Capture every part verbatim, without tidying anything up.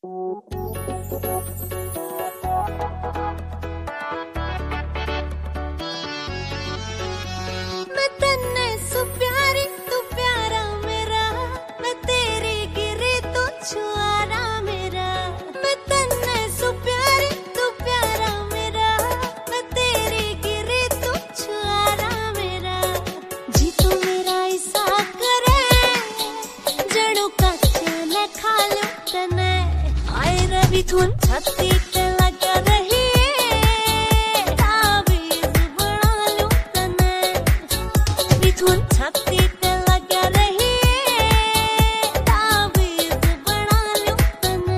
मैं तन्ने सु प्यारी तू प्यारा मेरा, मैं तेरी गिरी तू छुआरा मेरा। मैं तन्ने सु प्यारी तू प्यारा मेरा, मैं तेरी गिरी तू छुआरा मेरा। जी तू मेरा ऐसा करे जड़ों का चने खा लूं तने। आए रवि धुन छत्ती ते लगा रही धुन छत्ती ते लगा रही ताबीज़ बना लूं तने।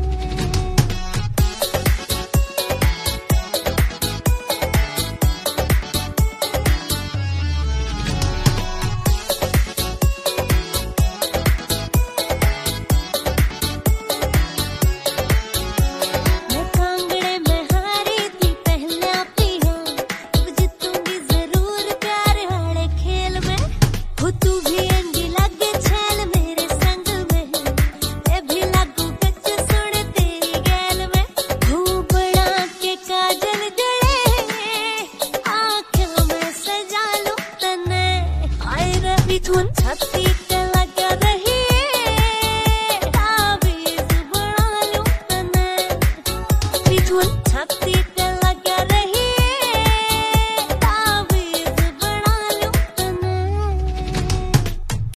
मैं कांगड़े में हारी थी पहला पिया, अब जीतूंगी जरूर प्यार वाले खेल में। हो तू भी अंगी लगे छैल मेरे संग में, मैं भी लागू कच्च सुन तेरी गैल में। हो बड़ा के काजल जड़े आँखों में सजा लूं तने। आए रवि धुन छत्ती